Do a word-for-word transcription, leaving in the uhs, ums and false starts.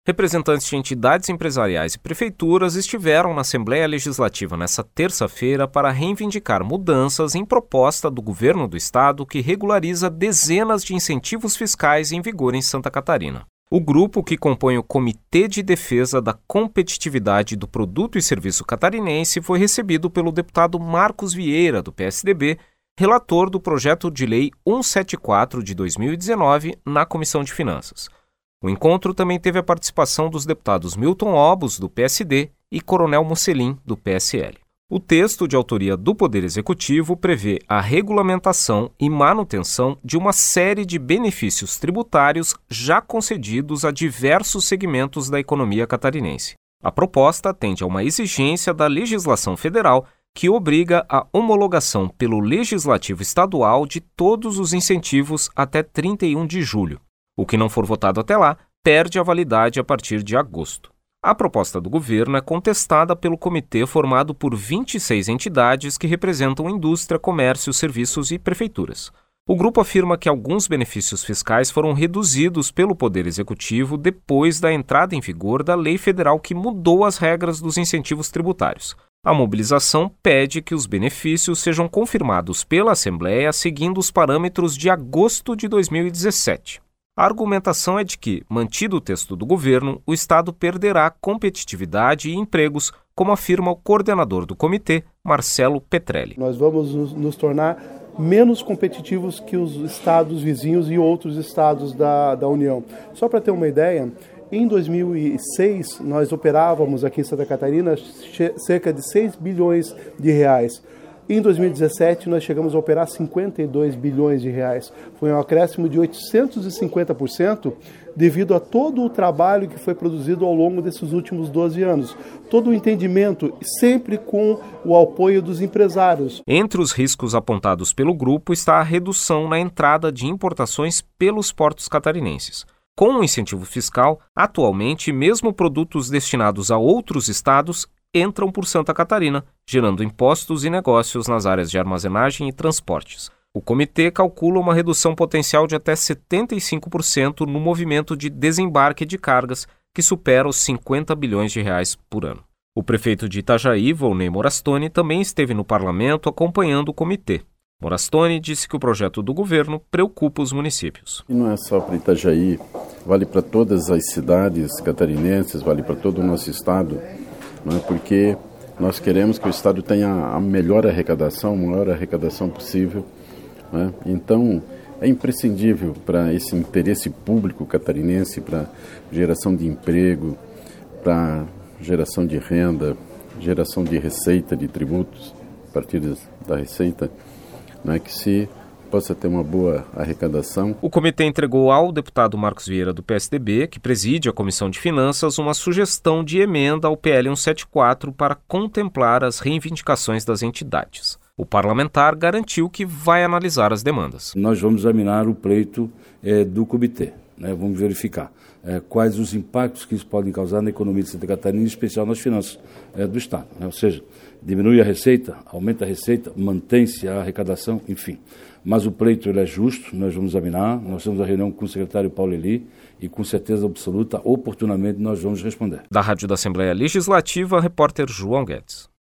Representantes de entidades empresariais e prefeituras estiveram na Assembleia Legislativa nesta terça-feira para reivindicar mudanças em proposta do governo do estado que regulariza dezenas de incentivos fiscais em vigor em Santa Catarina. O grupo, que compõe o Comitê de Defesa da Competitividade do Produto e Serviço Catarinense, foi recebido pelo deputado Marcos Vieira, do P S D B, relator do projeto de lei cento e setenta e quatro de dois mil e dezenove, na Comissão de Finanças. O encontro também teve a participação dos deputados Milton Obos, do P S D, e Coronel Mocelin, do P S L. O texto, de autoria do Poder Executivo, prevê a regulamentação e manutenção de uma série de benefícios tributários já concedidos a diversos segmentos da economia catarinense. A proposta atende a uma exigência da legislação federal que obriga a homologação pelo Legislativo Estadual de todos os incentivos até trinta e um de julho. O que não for votado até lá perde a validade a partir de agosto. A proposta do governo é contestada pelo comitê formado por vinte e seis entidades que representam indústria, comércio, serviços e prefeituras. O grupo afirma que alguns benefícios fiscais foram reduzidos pelo Poder Executivo depois da entrada em vigor da lei federal que mudou as regras dos incentivos tributários. A mobilização pede que os benefícios sejam confirmados pela Assembleia seguindo os parâmetros de agosto de dois mil e dezessete. A argumentação é de que, mantido o texto do governo, o Estado perderá competitividade e empregos, como afirma o coordenador do comitê, Marcelo Petrelli. Nós vamos nos, nos tornar menos competitivos que os estados vizinhos e outros estados da, da União. Só para ter uma ideia, em dois mil e seis nós operávamos aqui em Santa Catarina cerca de seis bilhões de reais. Em dois mil e dezessete, nós chegamos a operar cinquenta e dois bilhões de reais. Foi um acréscimo de oitocentos e cinquenta por cento devido a todo o trabalho que foi produzido ao longo desses últimos doze anos. Todo o entendimento, sempre com o apoio dos empresários. Entre os riscos apontados pelo grupo está a redução na entrada de importações pelos portos catarinenses. Com o incentivo fiscal, atualmente, mesmo produtos destinados a outros estados entram por Santa Catarina, gerando impostos e negócios nas áreas de armazenagem e transportes. O comitê calcula uma redução potencial de até setenta e cinco por cento no movimento de desembarque de cargas, que supera os cinquenta bilhões de reais por ano. O prefeito de Itajaí, Volney Morastoni, também esteve no parlamento acompanhando o comitê. Morastoni disse que o projeto do governo preocupa os municípios. E não é só para Itajaí, vale para todas as cidades catarinenses, vale para todo o nosso estado. Não é? Porque nós queremos que o Estado tenha a melhor arrecadação, a maior arrecadação possível. Não é? Então, é imprescindível para esse interesse público catarinense, para geração de emprego, para geração de renda, geração de receita, de tributos, a partir da receita, não é? Que se possa ter uma boa arrecadação. O comitê entregou ao deputado Marcos Vieira, do P S D B, que preside a Comissão de Finanças, uma sugestão de emenda ao P L cento e setenta e quatro para contemplar as reivindicações das entidades. O parlamentar garantiu que vai analisar as demandas. Nós vamos examinar o pleito é, do comitê, né? Vamos verificar é, quais os impactos que isso pode causar na economia de Santa Catarina, em especial nas finanças é, do Estado, né? Ou seja, diminui a receita, aumenta a receita, mantém-se a arrecadação, enfim. Mas o pleito ele é justo, nós vamos examinar, nós temos a reunião com o secretário Paulo Eli e com certeza absoluta, oportunamente, nós vamos responder. Da Rádio da Assembleia Legislativa, repórter João Guedes.